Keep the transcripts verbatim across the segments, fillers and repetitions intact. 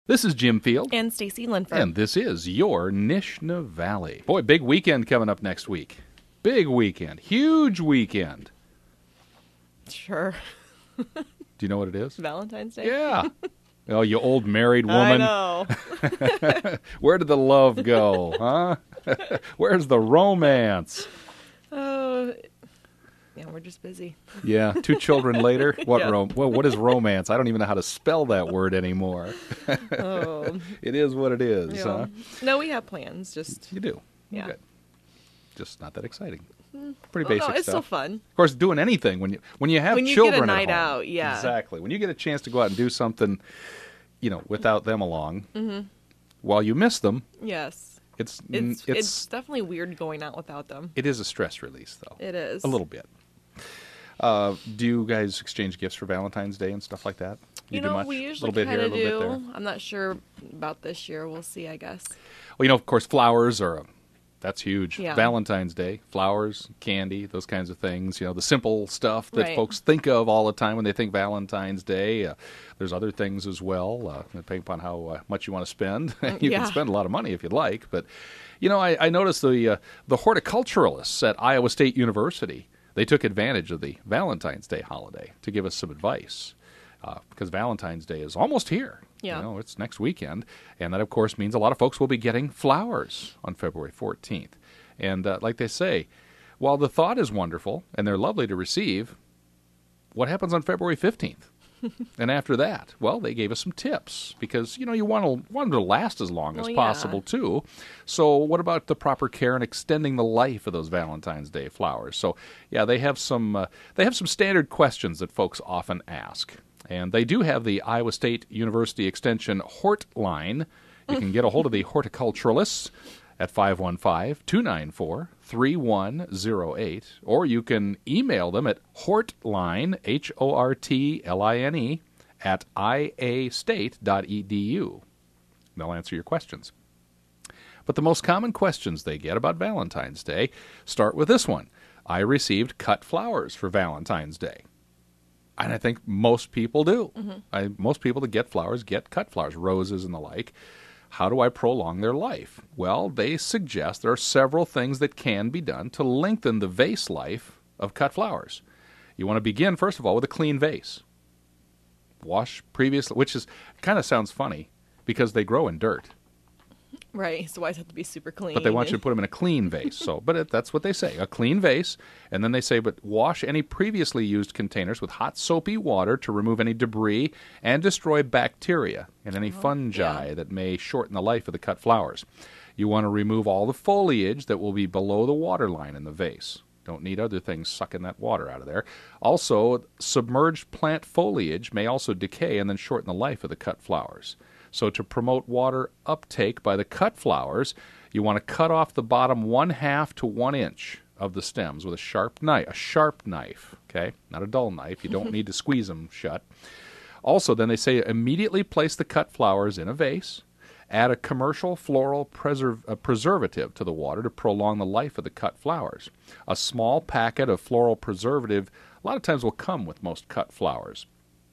This is Jim Field. And Stacy Linford. And this is your Nishna Valley. Boy, big weekend coming up next week. Big weekend. Huge weekend. Sure. Do you know what it is? Valentine's Day? Yeah. Oh, you old married woman. I know. Where did the love go, huh? Where's the romance? Oh, yeah, we're just busy. Yeah, two children later. What Yeah. rom- well, what is romance? I don't even know how to spell that word anymore. Oh. It is what it is, Yeah. huh? No, we have plans. Just You do. Yeah. Good. Just not that exciting. Pretty oh, basic no, it's stuff. still fun. Of course, doing anything when you when you have When you children get a night at home. out, yeah. Exactly. When you get a chance to go out and do something, you know, without them along, Mm-hmm. while you miss them, Yes. it's It's, it's, it's definitely weird going out without them. it is a stress release, though. It is. A little bit. Uh, do you guys exchange gifts for Valentine's Day and stuff like that? You, do know, much? we a usually little bit kind here, a of little bit there. do. I'm not sure about this year. We'll see, I guess. Well, you know, of course, flowers are a, that's huge. Yeah. Valentine's Day, flowers, candy, those kinds of things. You know, the simple stuff that Right. folks think of all the time when they think Valentine's Day. Uh, there's other things as well, uh, depending upon how uh, much you want to spend. you Yeah. can spend a lot of money if you'd like. But, you know, I, I noticed the uh, the horticulturalists at Iowa State University, they took advantage of the Valentine's Day holiday to give us some advice. Uh, because Valentine's Day is almost here. Yeah. You know, it's next weekend. And that, of course, means a lot of folks will be getting flowers on February fourteenth. And uh, like they say, while the thought is wonderful and they're lovely to receive, what happens on February fifteenth? And after that, well, they gave us some tips because, you know, you want, to, want them to last as long Well, as yeah. possible, too. So what about the proper care and extending the life of those Valentine's Day flowers? So, yeah, they have some uh, they have some standard questions that folks often ask. And they do have the Iowa State University Extension Hort line. You can get a hold of the horticulturalists at five one five, two nine four, three one zero eight, or you can email them at hortline, H O R T L I N E, at I A state dot E D U. They'll answer your questions. But the most common questions they get about Valentine's Day start with this one. I received cut flowers for Valentine's Day. And I think most people do. Mm-hmm. I, most people that get flowers get cut flowers, roses and the like. How do I prolong their life? Well, they suggest there are several things that can be done to lengthen the vase life of cut flowers. You want to begin, first of all, with a clean vase. Wash previously, which is kind of sounds funny because they grow in dirt. Right. So why does it have to be super clean? But they want you to put them in a clean vase. So, but it, that's what they say, a clean vase. And then they say, but wash any previously used containers with hot soapy water to remove any debris and destroy bacteria and any fungi yeah. that may shorten the life of the cut flowers. You want to remove all the foliage that will be below the water line in the vase. Don't need other things sucking that water out of there. Also, submerged plant foliage may also decay and then shorten the life of the cut flowers. So to promote water uptake by the cut flowers, you want to cut off the bottom one half to one inch of the stems with a sharp knife. A sharp knife, okay? Not a dull knife. You don't need to squeeze them shut. Also, then they say immediately place the cut flowers in a vase. Add a commercial floral preserv- uh, preservative to the water to prolong the life of the cut flowers. A small packet of floral preservative a lot of times will come with most cut flowers.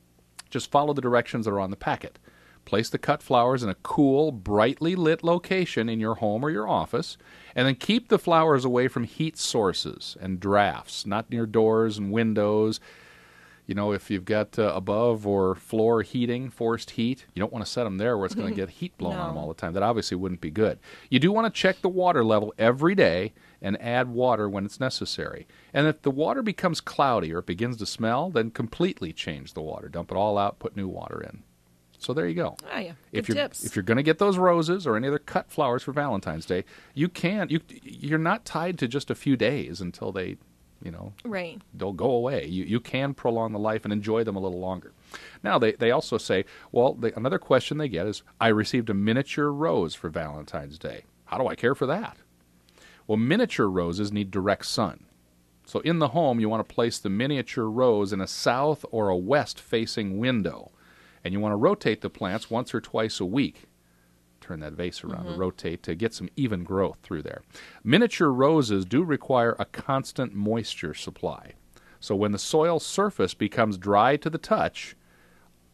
Just follow the directions that are on the packet. Place the cut flowers in a cool, brightly lit location in your home or your office, and then keep the flowers away from heat sources and drafts, not near doors and windows. You know, if you've got uh, above or floor heating, forced heat, you don't want to set them there where it's going to get heat blown No. on them all the time. That obviously wouldn't be good. You do want to check the water level every day and add water when it's necessary. And if the water becomes cloudy or it begins to smell, then completely change the water. Dump it all out, put new water in. So there you go. Ah, yeah. If Good you're tips. if you're going to get those roses or any other cut flowers for Valentine's Day, you can you you're not tied to just a few days until they, you know, Right. they'll go away. You you can prolong the life and enjoy them a little longer. Now they they also say, well, they, another question they get is, I received a miniature rose for Valentine's Day. How do I care for that? Well, miniature roses need direct sun. So in the home, you want to place the miniature rose in a south or a west facing window. And you want to rotate the plants once or twice a week. Turn that vase around Mm-hmm. to rotate to get some even growth through there. Miniature roses do require a constant moisture supply. So when the soil surface becomes dry to the touch,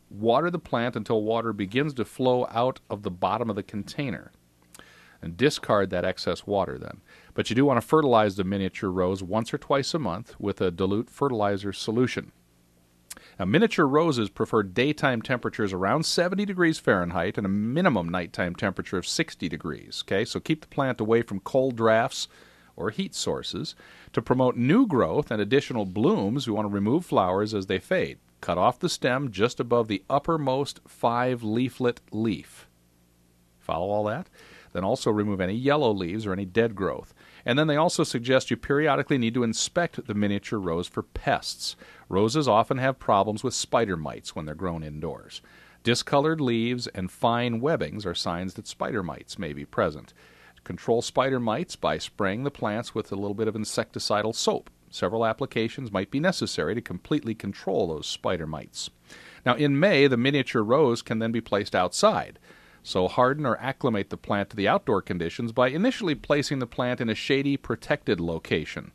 Water the plant until water begins to flow out of the bottom of the container. And discard that excess water then. But you do want to fertilize the miniature rose once or twice a month with a dilute fertilizer solution. Now, miniature roses prefer daytime temperatures around seventy degrees Fahrenheit and a minimum nighttime temperature of sixty degrees. Okay, so keep the plant away from cold drafts or heat sources. To promote new growth and additional blooms, we want to remove flowers as they fade. Cut off the stem just above the uppermost five-leaflet leaf. Follow all that? Then also remove any yellow leaves or any dead growth. And then they also suggest you periodically need to inspect the miniature rose for pests. Roses often have problems with spider mites when they're grown indoors. Discolored leaves and fine webbings are signs that spider mites may be present. Control spider mites by spraying the plants with a little bit of insecticidal soap. Several applications might be necessary to completely control those spider mites. Now, in May, the miniature rose can then be placed outside. So harden or acclimate the plant to the outdoor conditions by initially placing the plant in a shady, protected location.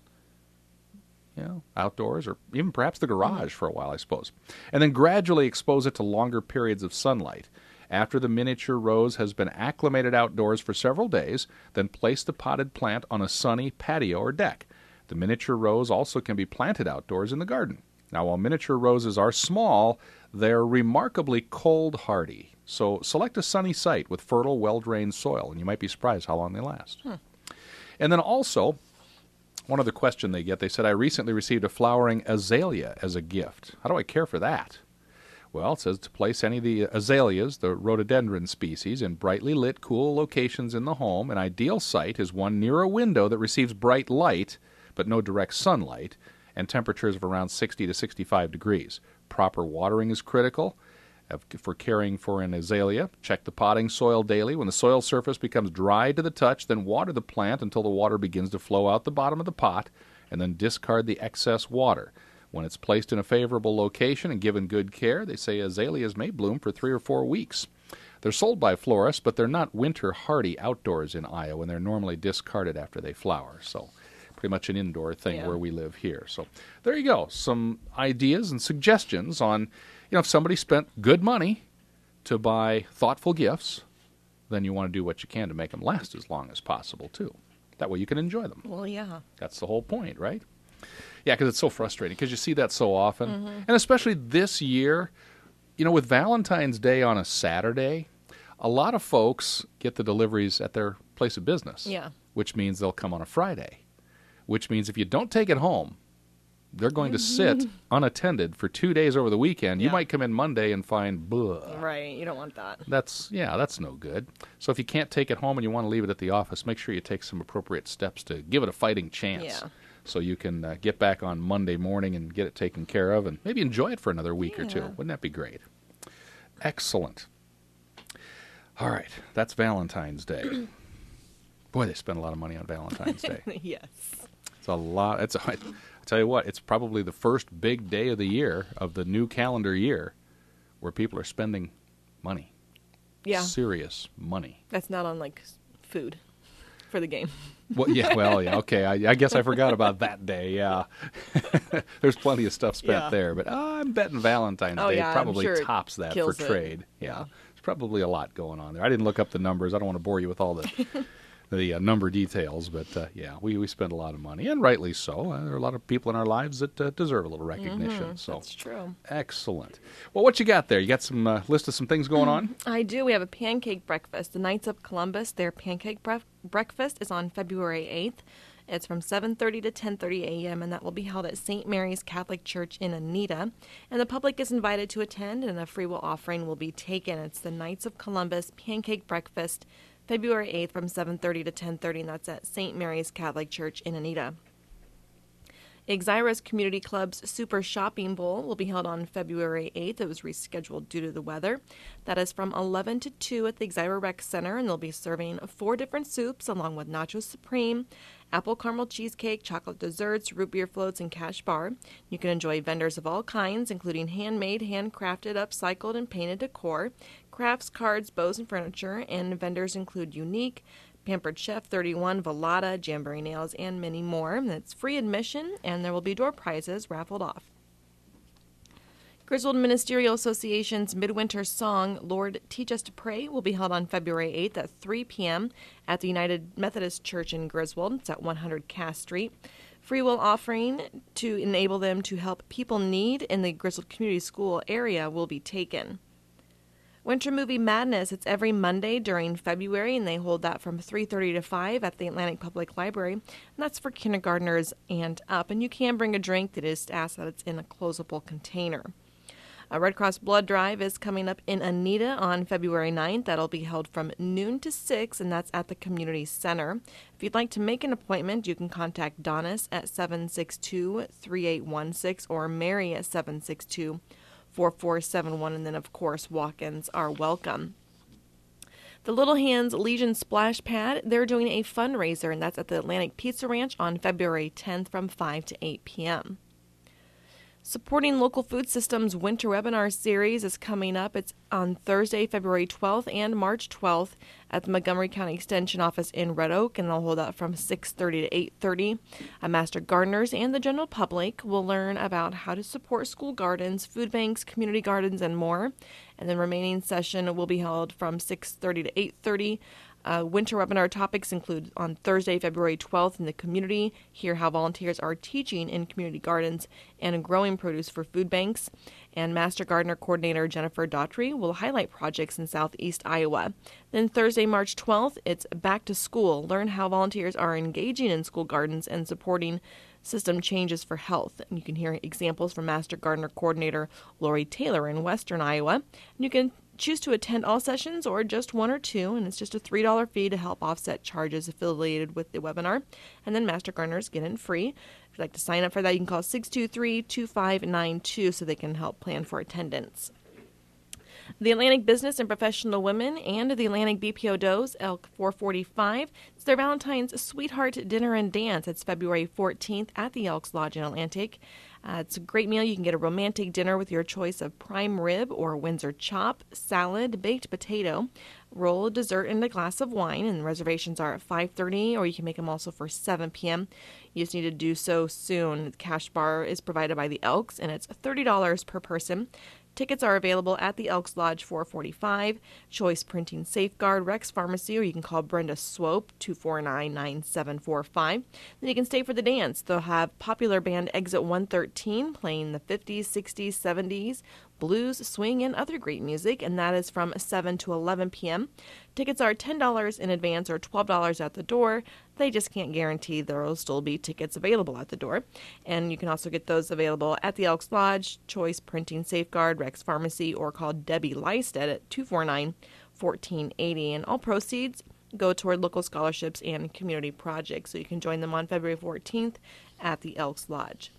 You know, outdoors or even perhaps the garage for a while, I suppose. And then gradually expose it to longer periods of sunlight. After the miniature rose has been acclimated outdoors for several days, then place the potted plant on a sunny patio or deck. The miniature rose also can be planted outdoors in the garden. Now, while miniature roses are small, they're remarkably cold hardy. So select a sunny site with fertile, well-drained soil, and you might be surprised how long they last. Hmm. And then also, one other question they get, they said, I recently received a flowering azalea as a gift. How do I care for that? Well, it says to place any of the azaleas, the rhododendron species, in brightly lit, cool locations in the home. An ideal site is one near a window that receives bright light, but no direct sunlight, and temperatures of around sixty to sixty-five degrees. Proper watering is critical for caring for an azalea. Check the potting soil daily. When the soil surface becomes dry to the touch, then water the plant until the water begins to flow out the bottom of the pot, and then discard the excess water. When it's placed in a favorable location and given good care, they say azaleas may bloom for three or four weeks. They're sold by florists, but they're not winter hardy outdoors in Iowa, and they're normally discarded after they flower. So pretty much an indoor thing yeah. where we live here. So there you go. Some ideas and suggestions on, you know, if somebody spent good money to buy thoughtful gifts, then you want to do what you can to make them last as long as possible, too. That way you can enjoy them. Well, yeah. That's the whole point, right? Yeah, because it's so frustrating, because you see that so often. Mm-hmm. And especially this year, you know, with Valentine's Day on a Saturday, a lot of folks get the deliveries at their place of business. Yeah. Which means they'll come on a Friday. Which means if you don't take it home, they're going to sit unattended for two days over the weekend. You yeah. might come in Monday and find, blah. Right, you don't want that. That's, yeah, that's no good. So if you can't take it home and you want to leave it at the office, make sure you take some appropriate steps to give it a fighting chance. Yeah. So you can uh, get back on Monday morning and get it taken care of and maybe enjoy it for another week yeah. or two. Wouldn't that be great? Excellent. All right, that's Valentine's Day. Boy, they spend a lot of money on Valentine's Day. Yes. It's a lot. It's a, I tell you what, it's probably the first big day of the year, of the new calendar year, where people are spending money. Yeah. Serious money. That's not on, like, food for the game. Well, yeah, well, yeah, okay. I, I guess I forgot about that day, yeah. There's plenty of stuff spent yeah. there, but oh, I'm betting Valentine's oh, Day yeah, probably sure tops that for trade. It. Yeah. There's probably a lot going on there. I didn't look up the numbers. I don't want to bore you with all the the uh, number details, but uh, yeah, we, we spend a lot of money, and rightly so. Uh, there are a lot of people in our lives that uh, deserve a little recognition. Mm-hmm, so that's true. Excellent. Well, what you got there? You got some uh, list of some things going on? I do. We have a pancake breakfast. The Knights of Columbus, their pancake bre- breakfast is on February eighth. It's from seven thirty to ten thirty a.m., and that will be held at Saint Mary's Catholic Church in Anita. And the public is invited to attend, and a free will offering will be taken. It's the Knights of Columbus pancake breakfast, February eighth from seven thirty to ten thirty, and that's at Saint Mary's Catholic Church in Anita. Exira's Community Club's Super Shopping Bowl will be held on February eighth. It was rescheduled due to the weather. That is from eleven to two at the Exira Rec Center, and they'll be serving four different soups along with Nacho Supreme, apple caramel cheesecake, chocolate desserts, root beer floats, and cash bar. You can enjoy vendors of all kinds, including handmade, handcrafted, upcycled, and painted decor, crafts, cards, bows, and furniture, and vendors include Unique, Pampered Chef thirty-one, Velada, Jamboree Nails, and many more. It's free admission, and there will be door prizes raffled off. Griswold Ministerial Association's Midwinter Song, Lord Teach Us to Pray, will be held on February eighth at three p.m. at the United Methodist Church in Griswold. It's at one hundred Cass Street. Free will offering to enable them to help people in need in the Griswold Community School area will be taken. Winter Movie Madness, it's every Monday during February, and they hold that from three thirty to five at the Atlantic Public Library, and that's for kindergartners and up. And you can bring a drink. That is asked that it's in a closable container. A Red Cross Blood Drive is coming up in Anita on February ninth. That'll be held from noon to six, and that's at the Community Center. If you'd like to make an appointment, you can contact Donis at seven six two, three eight one six or Mary at seven six two, four four seven one, and then, of course, walk-ins are welcome. The Little Hands Legion Splash Pad, they're doing a fundraiser, and that's at the Atlantic Pizza Ranch on February tenth from five to eight p.m. Supporting Local Food Systems Winter Webinar Series is coming up. It's on Thursday, February twelfth and March twelfth at the Montgomery County Extension Office in Red Oak, and they'll hold that from six thirty to eight thirty. Uh, master gardeners and the general public will learn about how to support school gardens, food banks, community gardens, and more. And the remaining session will be held from six thirty to eight thirty. Uh, winter webinar topics include on Thursday, February twelfth in the community, hear how volunteers are teaching in community gardens and growing produce for food banks. And Master Gardener Coordinator Jennifer Daughtry will highlight projects in southeast Iowa. Then Thursday, March twelfth, it's back to school. Learn how volunteers are engaging in school gardens and supporting system changes for health. And you can hear examples from Master Gardener Coordinator Lori Taylor in western Iowa. And you can choose to attend all sessions or just one or two, and it's just a three dollars fee to help offset charges affiliated with the webinar. And then Master Gardeners get in free. If you'd like to sign up for that, you can call six two three, two five nine two so they can help plan for attendance. The Atlantic Business and Professional Women and the Atlantic B P O Does, Elk four forty-five. It's their Valentine's Sweetheart Dinner and Dance. It's February fourteenth at the Elks Lodge in Atlantic. Uh, it's a great meal. You can get a romantic dinner with your choice of prime rib or Windsor chop, salad, baked potato, roll, dessert, and a glass of wine. And reservations are at five thirty, or you can make them also for seven p.m. You just need to do so soon. The cash bar is provided by the Elks, and it's thirty dollars per person. Tickets are available at the Elks Lodge four forty-five, Choice Printing Safeguard, Rex Pharmacy, or you can call Brenda Swope, two four nine, nine seven four five. Then you can stay for the dance. They'll have popular band Exit one thirteen playing the fifties, sixties, seventies, blues, swing, and other great music, and that is from seven to eleven p.m. Tickets are ten dollars in advance or twelve dollars at the door. They just can't guarantee there will still be tickets available at the door. And you can also get those available at the Elks Lodge, Choice Printing Safeguard, Rex Pharmacy, or call Debbie Lysted at two four nine, one four eight zero. And all proceeds go toward local scholarships and community projects. So you can join them on February fourteenth at the Elks Lodge.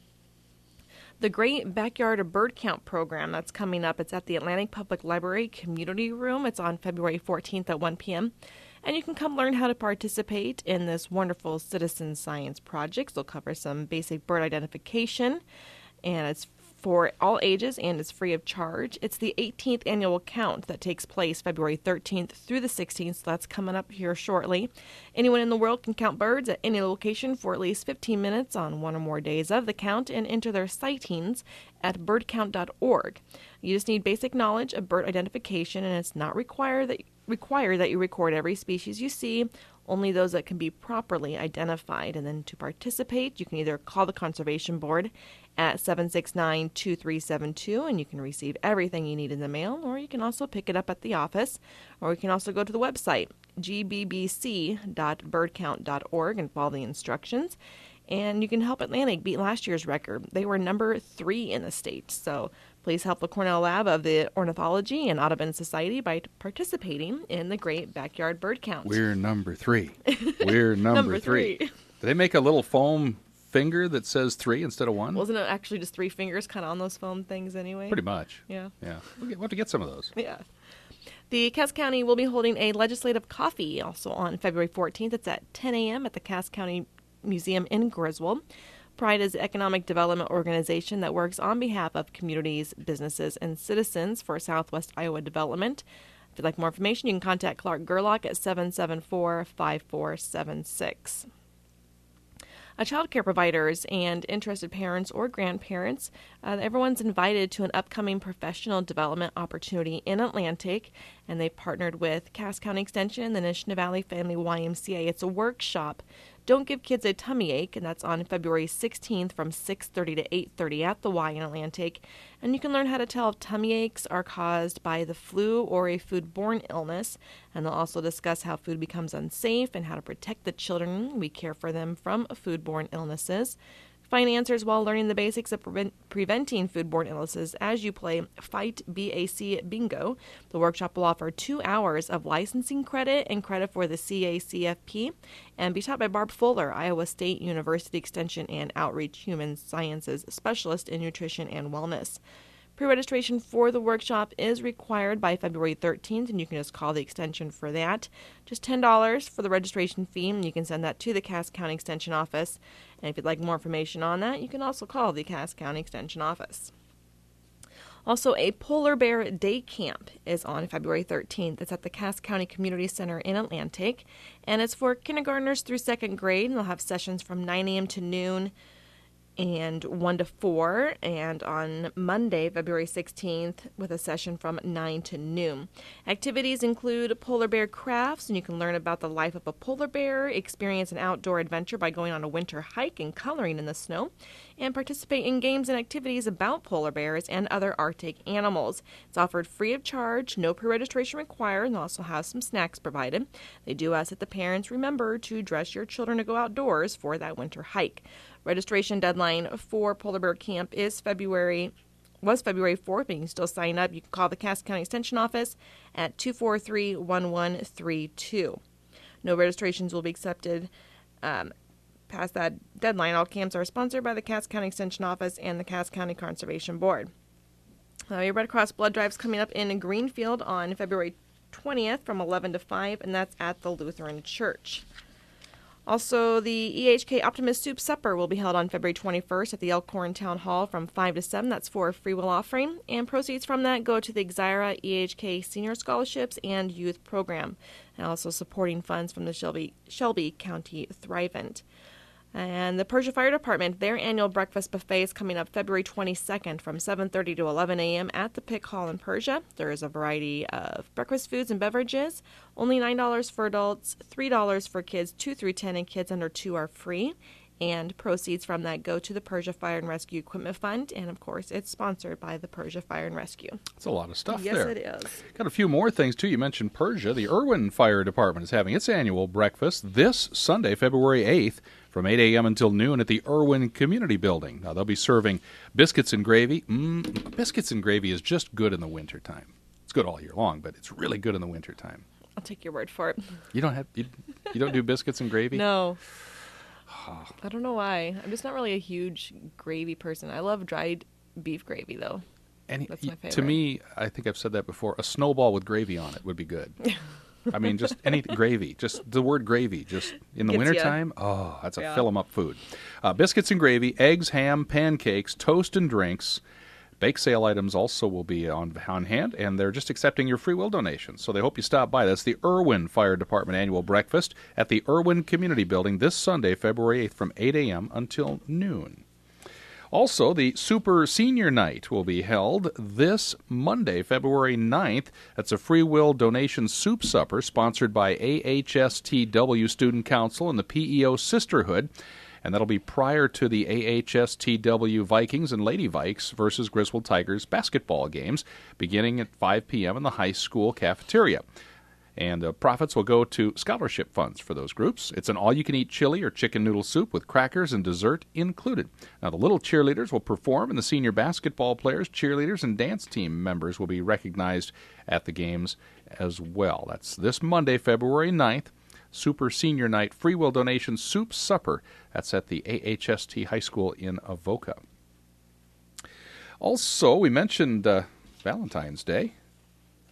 The Great Backyard Bird Count program that's coming up. It's at the Atlantic Public Library Community Room. It's on February fourteenth at one p.m. And you can come learn how to participate in this wonderful citizen science project. They'll cover some basic bird identification, and it's for all ages and is free of charge. It's the eighteenth annual count that takes place February thirteenth through the sixteenth, so that's coming up here shortly. Anyone in the world can count birds at any location for at least fifteen minutes on one or more days of the count and enter their sightings at bird count dot org. You just need basic knowledge of bird identification, and it's not required that required that you record every species you see, only those that can be properly identified. And then to participate, you can either call the Conservation Board at seven six nine, two three seven two, and you can receive everything you need in the mail, or you can also pick it up at the office, or you can also go to the website, g b b c dot bird count dot org, and follow the instructions. And you can help Atlantic beat last year's record. They were number three in the state, so please help the Cornell Lab of the Ornithology and Audubon Society by participating in the Great Backyard Bird Count. We're number three. We're number, number three. three. Do they make a little foam finger that says three instead of one? Wasn't it actually just three fingers kind of on those foam things anyway? Pretty much. Yeah. Yeah. We'll, get, we'll have to get some of those. Yeah. The Cass County will be holding a legislative coffee also on February fourteenth. It's at ten a.m. at the Cass County Museum in Griswold. Pride is an economic development organization that works on behalf of communities, businesses, and citizens for Southwest Iowa development. If you'd like more information, you can contact Clark Gerlach at seven seven four, five four seven six. Uh, child care providers and interested parents or grandparents, uh, everyone's invited to an upcoming professional development opportunity in Atlantic, and they've partnered with Cass County Extension and the Nishna Valley Family Y M C A. It's a workshop. Don't Give Kids a Tummy Ache, and that's on February sixteenth from six thirty to eight thirty at the Y in Atlantic. And you can learn how to tell if tummy aches are caused by the flu or a foodborne illness. And they'll also discuss how food becomes unsafe and how to protect the children we care for them from foodborne illnesses. Find answers while learning the basics of prevent- preventing foodborne illnesses as you play Fight B A C Bingo. The workshop will offer two hours of licensing credit and credit for the C A C F P and be taught by Barb Fuller, Iowa State University Extension and Outreach Human Sciences Specialist in Nutrition and Wellness. Pre-registration for the workshop is required by February thirteenth, and you can just call the extension for that. Just ten dollars for the registration fee, and you can send that to the Cass County Extension Office. And if you'd like more information on that, you can also call the Cass County Extension Office. Also, a polar bear day camp is on February thirteenth. It's at the Cass County Community Center in Atlantic, and it's for kindergartners through second grade, and they'll have sessions from nine a.m. to noon and one to four, and on Monday, February sixteenth, with a session from nine to noon. Activities include polar bear crafts, and you can learn about the life of a polar bear, experience an outdoor adventure by going on a winter hike and coloring in the snow, and participate in games and activities about polar bears and other Arctic animals. It's offered free of charge, no pre-registration required, and also has some snacks provided. They do ask that the parents remember to dress your children to go outdoors for that winter hike. Registration deadline for Polar Bear Camp is February was February fourth, but you can still sign up. You can call the Cass County Extension Office at two four three, one one three two. No registrations will be accepted um, past that deadline. All camps are sponsored by the Cass County Extension Office and the Cass County Conservation Board. Uh, your Red Cross blood drive is coming up in Greenfield on February twentieth from eleven to five, and that's at the Lutheran Church. Also, the E H K Optimist Soup Supper will be held on February twenty-first at the Elkhorn Town Hall from five to seven. That's for a free will offering, and proceeds from that go to the Exira E H K Senior Scholarships and Youth Program, and also supporting funds from the Shelby, Shelby County Thrivent. And the Persia Fire Department, their annual breakfast buffet is coming up February twenty-second from seven thirty to eleven a.m. at the Pick Hall in Persia. There is a variety of breakfast foods and beverages. Only nine dollars for adults, three dollars for kids two through ten, and kids under two are free. And proceeds from that go to the Persia Fire and Rescue Equipment Fund. And, of course, it's sponsored by the Persia Fire and Rescue. That's a lot of stuff yes, there. Yes, it is. Got a few more things, too. You mentioned Persia. The Irwin Fire Department is having its annual breakfast this Sunday, February eighth, from eight a.m. until noon at the Irwin Community Building. Now, they'll be serving biscuits and gravy. Mm, biscuits and gravy is just good in the wintertime. It's good all year long, but it's really good in the wintertime. I'll take your word for it. You don't have you, you don't do biscuits and gravy? No. I don't know why. I'm just not really a huge gravy person. I love dried beef gravy, though. Any, That's my favorite. To me, I think I've said that before, a snowball with gravy on it would be good. I mean, just any gravy, just the word gravy, just in the Gets wintertime, oh, that's a Yeah. fill-em-up food. Uh, biscuits and gravy, eggs, ham, pancakes, toast, and drinks. Bake sale items also will be on, on hand, and they're just accepting your free will donations. So they hope you stop by. That's the Irwin Fire Department annual breakfast at the Irwin Community Building this Sunday, February eighth, from eight a.m. until noon. Also, the Super Senior Night will be held this Monday, February ninth. That's a free will donation soup supper sponsored by A H S T W Student Council and the P E O Sisterhood. And that'll be prior to the A H S T W Vikings and Lady Vikes versus Griswold Tigers basketball games, beginning at five p.m. in the high school cafeteria. And the profits will go to scholarship funds for those groups. It's an all-you-can-eat chili or chicken noodle soup with crackers and dessert included. Now, the little cheerleaders will perform, and the senior basketball players, cheerleaders, and dance team members will be recognized at the games as well. That's this Monday, February ninth. Super Senior Night Free Will Donation Soup Supper. That's at the A H S T High School in Avoca. Also, we mentioned uh, Valentine's Day.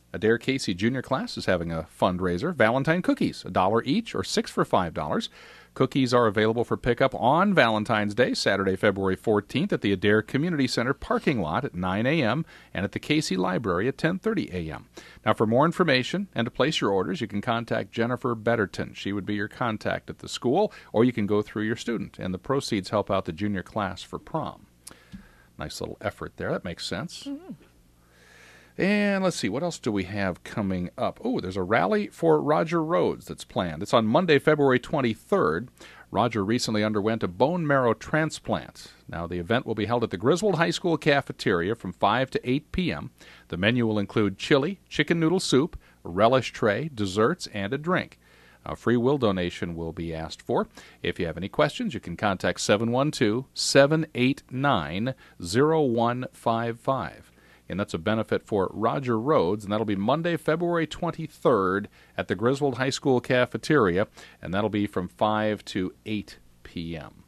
Adair Casey Junior class is having a fundraiser. Valentine cookies, a dollar each or six for five dollars. Cookies are available for pickup on Valentine's Day, Saturday, February fourteenth, at the Adair Community Center parking lot at nine a.m. and at the Casey Library at ten thirty a.m. Now, for more information and to place your orders, you can contact Jennifer Betterton. She would be your contact at the school, or you can go through your student, and the proceeds help out the junior class for prom. Nice little effort there. That makes sense. Mm-hmm. And let's see, what else do we have coming up? Oh, there's a rally for Roger Rhodes that's planned. It's on Monday, February twenty-third. Roger recently underwent a bone marrow transplant. Now, the event will be held at the Griswold High School cafeteria from five to eight p.m. The menu will include chili, chicken noodle soup, a relish tray, desserts, and a drink. A free will donation will be asked for. If you have any questions, you can contact seven one two, seven eight nine, zero one five five. And that's a benefit for Roger Rhodes, and that'll be Monday, February twenty-third at the Griswold High School cafeteria, and that'll be from five to eight p.m.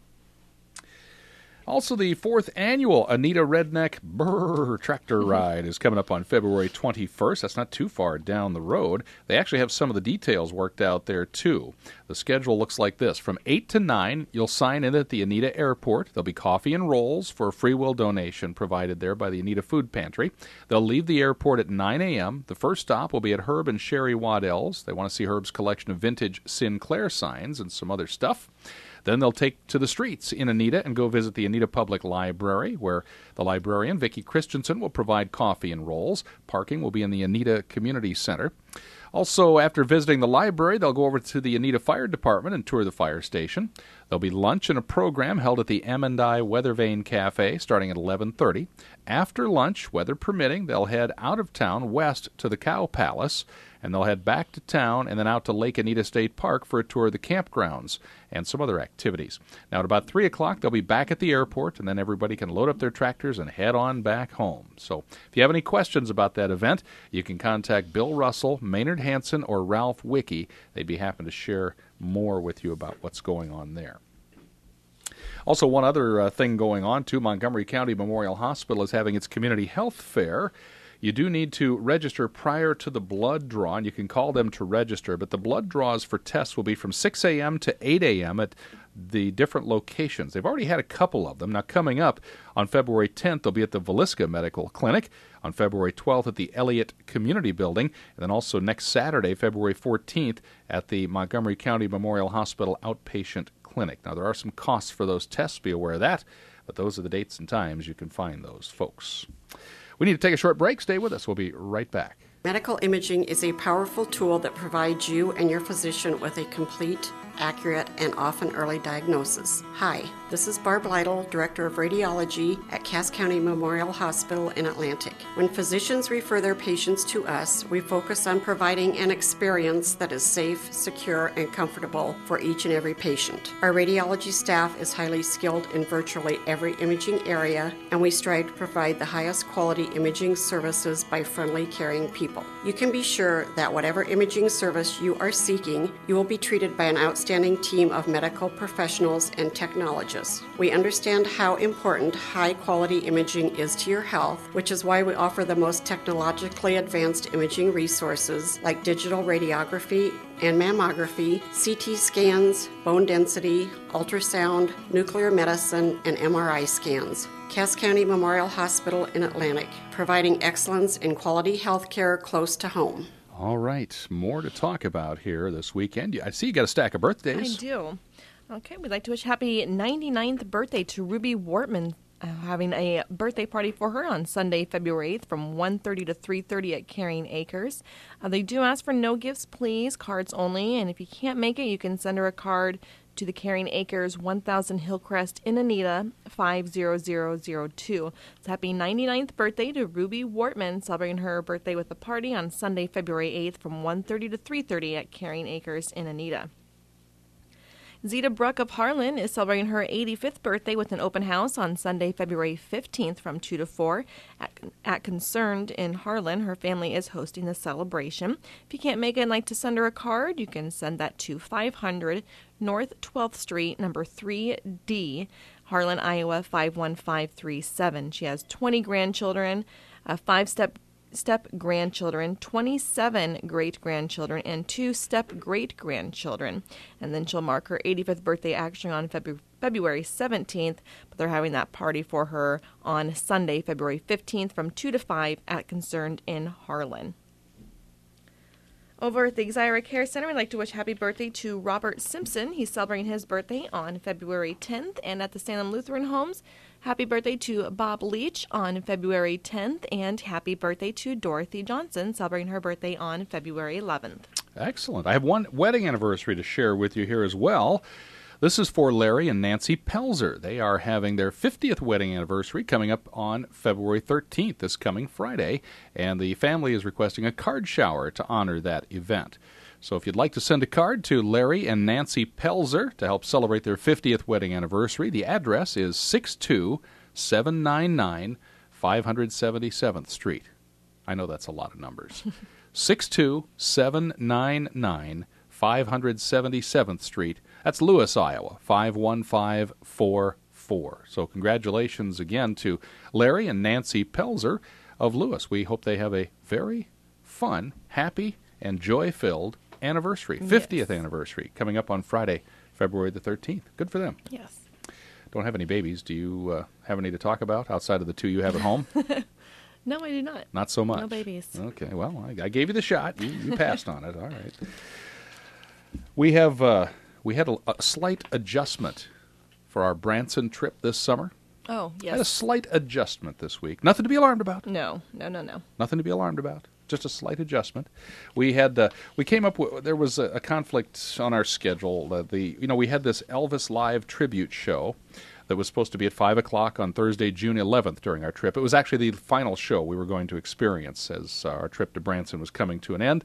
Also, the fourth annual Anita Redneck Brrr Tractor Ride is coming up on February twenty-first. That's not too far down the road. They actually have some of the details worked out there, too. The schedule looks like this. From eight to nine, you'll sign in at the Anita Airport. There'll be coffee and rolls for a free will donation provided there by the Anita Food Pantry. They'll leave the airport at nine a.m. The first stop will be at Herb and Sherry Waddell's. They want to see Herb's collection of vintage Sinclair signs and some other stuff. Then they'll take to the streets in Anita and go visit the Anita Public Library, where the librarian, Vicki Christensen, will provide coffee and rolls. Parking will be in the Anita Community Center. Also, after visiting the library, they'll go over to the Anita Fire Department and tour the fire station. There'll be lunch and a program held at the M and I Weathervane Cafe starting at eleven thirty. After lunch, weather permitting, they'll head out of town west to the Cow Palace, and they'll head back to town and then out to Lake Anita State Park for a tour of the campgrounds and some other activities. Now, at about three o'clock, they'll be back at the airport, and then everybody can load up their tractors and head on back home. So if you have any questions about that event, you can contact Bill Russell, Maynard Hanson, or Ralph Wicke. They'd be happy to share more with you about what's going on there. Also, one other uh, thing going on, too, Montgomery County Memorial Hospital is having its community health fair. You do need to register prior to the blood draw, and you can call them to register, but the blood draws for tests will be from six a.m. to eight a.m. at the different locations. They've already had a couple of them. Now, coming up on February tenth, they'll be at the Villisca Medical Clinic, on February twelfth at the Elliott Community Building, and then also next Saturday, February fourteenth, at the Montgomery County Memorial Hospital Outpatient Clinic. Now, there are some costs for those tests, be aware of that, but those are the dates and times you can find those folks. We need to take a short break. Stay with us. We'll be right back. Medical imaging is a powerful tool that provides you and your physician with a complete, accurate, and often early diagnosis. Hi, this is Barb Lytle, Director of Radiology at Cass County Memorial Hospital in Atlantic. When physicians refer their patients to us, we focus on providing an experience that is safe, secure, and comfortable for each and every patient. Our radiology staff is highly skilled in virtually every imaging area, and we strive to provide the highest quality imaging services by friendly, caring people. You can be sure that whatever imaging service you are seeking, you will be treated by an outstanding team of medical professionals and technologists. We understand how important high-quality imaging is to your health, which is why we offer the most technologically advanced imaging resources like digital radiography and mammography, C T scans, bone density, ultrasound, nuclear medicine, and M R I scans. Cass County Memorial Hospital in Atlantic, providing excellence in quality health care close to home. All right, more to talk about here this weekend. I see you got a stack of birthdays. I do. Okay, we'd like to wish happy ninety-ninth birthday to Ruby Wortman, uh, having a birthday party for her on Sunday, February eighth from one thirty to three thirty at Carrying Acres. Uh, they do ask for no gifts, please, cards only, and if you can't make it, you can send her a card to the Carrying Acres, one thousand Hillcrest in Anita, five zero zero zero two. It's happy ninety-ninth birthday to Ruby Wortman, celebrating her birthday with a party on Sunday, February eighth from one thirty to three thirty at Carrying Acres in Anita. Zeta Bruck of Harlan is celebrating her eighty-fifth birthday with an open house on Sunday, February fifteenth from two to four. At, at Concerned in Harlan, her family is hosting the celebration. If you can't make it and like to send her a card, you can send that to five hundred North twelfth Street, number three D, Harlan, Iowa, five one five three seven. She has twenty grandchildren, a five-step step-grandchildren, twenty-seven great-grandchildren, and two step-great-grandchildren. And then she'll mark her eighty-fifth birthday actually on February February seventeenth, but they're having that party for her on Sunday, February fifteenth from two to five at Concerned in Harlan. Over at the Exira Care Center, we'd like to wish happy birthday to Robert Simpson. He's celebrating his birthday on February tenth. And at the Salem Lutheran Homes, happy birthday to Bob Leach on February tenth. And happy birthday to Dorothy Johnson, celebrating her birthday on February eleventh. Excellent. I have one wedding anniversary to share with you here as well. This is for Larry and Nancy Pelzer. They are having their fiftieth wedding anniversary coming up on February thirteenth, this coming Friday, and the family is requesting a card shower to honor that event. So if you'd like to send a card to Larry and Nancy Pelzer to help celebrate their fiftieth wedding anniversary, the address is six two seven nine nine five seventy-seventh Street. I know that's a lot of numbers. six two seven nine nine five seventy-seventh Street. That's Lewis, Iowa, five one five four four. So congratulations again to Larry and Nancy Pelzer of Lewis. We hope they have a very fun, happy, and joy-filled anniversary, fiftieth yes. anniversary, coming up on Friday, February the thirteenth. Good for them. Yes. Don't have any babies. Do you uh, have any to talk about outside of the two you have at home? No, I do not. Not so much. No babies. Okay, well, I, I gave you the shot. You, you passed on it. All right. We have... Uh, We had a, a slight adjustment for our Branson trip this summer. Oh, yes. Had a slight adjustment this week. Nothing to be alarmed about. No, no, no, no. Nothing to be alarmed about. Just a slight adjustment. We had uh, we came up with there was a, a conflict on our schedule. Uh, the you know we had this Elvis Live tribute show that was supposed to be at five o'clock on Thursday, June eleventh during our trip. It was actually the final show we were going to experience as uh, our trip to Branson was coming to an end.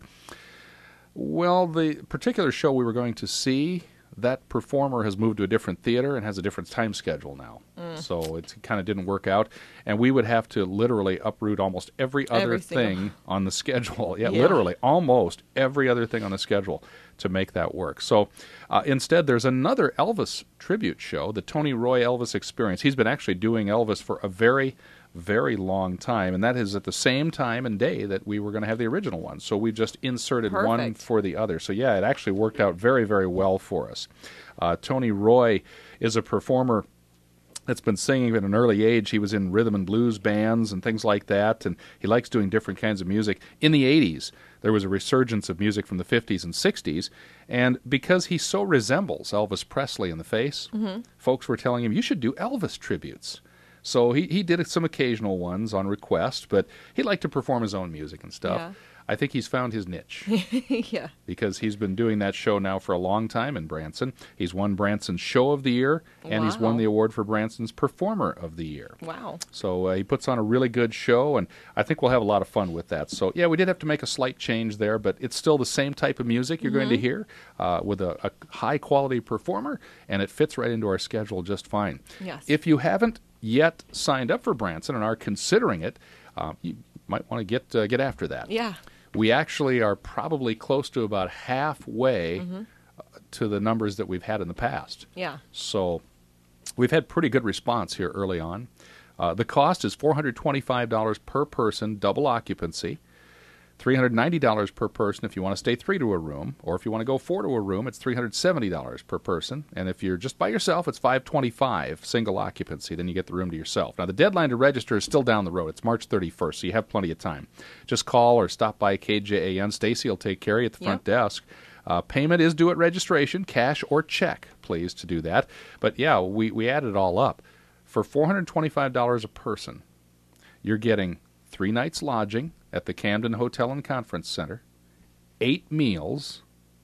Well, the particular show we were going to see, that performer has moved to a different theater and has a different time schedule now. Mm. So it kind of didn't work out. And we would have to literally uproot almost every other every thing single. on the schedule. Yeah, yeah, literally almost every other thing on the schedule to make that work. So uh, instead, there's another Elvis tribute show, the Tony Roy Elvis Experience. He's been actually doing Elvis for a very very long time, and that is at the same time and day that we were going to have the original one. So we just inserted Perfect. one for the other. So yeah, it actually worked out very, very well for us. Uh, Tony Roy is a performer that's been singing at an early age. He was in rhythm and blues bands and things like that, and he likes doing different kinds of music. In the eighties, there was a resurgence of music from the fifties and sixties, and because he so resembles Elvis Presley in the face, mm-hmm. folks were telling him, you should do Elvis tributes. So he, he did some occasional ones on request, but he liked to perform his own music and stuff. Yeah. I think he's found his niche. Yeah. Because he's been doing that show now for a long time in Branson. He's won Branson's Show of the Year, and wow. he's won the award for Branson's Performer of the Year. Wow. So uh, he puts on a really good show, and I think we'll have a lot of fun with that. So, yeah, we did have to make a slight change there, but it's still the same type of music you're mm-hmm. going to hear uh, with a, a high-quality performer, and it fits right into our schedule just fine. Yes. If you haven't yet signed up for Branson and are considering it, uh, you might want to get uh, get after that. Yeah. We actually are probably close to about halfway mm-hmm. to the numbers that we've had in the past. Yeah. So we've had pretty good response here early on. Uh, the cost is four hundred twenty-five dollars per person, double occupancy. three hundred ninety dollars per person if you want to stay three to a room, or if you want to go four to a room, it's three hundred seventy dollars per person. And if you're just by yourself, it's five hundred twenty-five dollars single occupancy. Then you get the room to yourself. Now, the deadline to register is still down the road. It's March thirty-first, so you have plenty of time. Just call or stop by K J A N. Stacy will take care of you at the front yep. desk. Uh, payment is due at registration, cash or check, please, to do that. But, yeah, we, we added it all up. For four hundred twenty-five dollars a person, you're getting three nights lodging at the Camden Hotel and Conference Center, eight meals,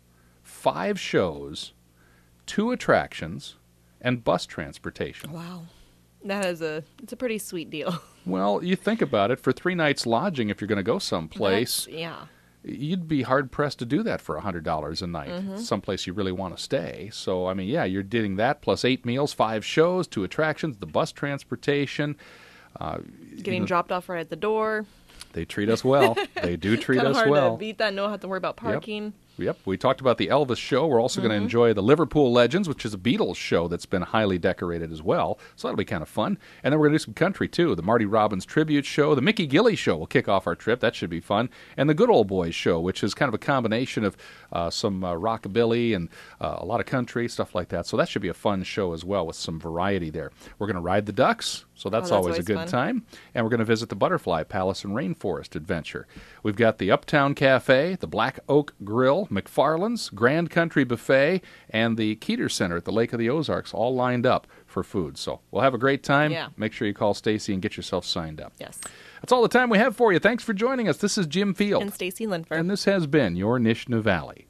five shows, two attractions, and bus transportation. Wow. That is a, it's a pretty sweet deal. Well, you think about it, for three nights lodging, if you're going to go someplace, That's, yeah. you'd be hard-pressed to do that for one hundred dollars a night, mm-hmm. someplace you really want to stay. So, I mean, yeah, you're getting that plus eight meals, five shows, two attractions, the bus transportation. Uh, Getting you know, dropped off right at the door. They treat us well. They do treat us hard well. To beat that. No have to worry about parking. Yep. Yep, we talked about the Elvis show. We're also mm-hmm. going to enjoy the Liverpool Legends, which is a Beatles show that's been highly decorated as well. So that'll be kind of fun. And then we're going to do some country, too. The Marty Robbins Tribute Show. The Mickey Gilley Show will kick off our trip. That should be fun. And the Good Old Boys Show, which is kind of a combination of uh, some uh, rockabilly and uh, a lot of country, stuff like that. So that should be a fun show as well with some variety there. We're going to ride the ducks. So that's, oh, that's always, always a good fun. time. And we're going to visit the Butterfly Palace and Rainforest Adventure. We've got the Uptown Cafe, the Black Oak Grill, McFarland's, Grand Country Buffet, and the Keeter Center at the Lake of the Ozarks all lined up for food. So we'll have a great time. Yeah. Make sure you call Stacy and get yourself signed up. Yes. That's all the time we have for you. Thanks for joining us. This is Jim Field. And Stacy Linford. And this has been your Nishna Valley.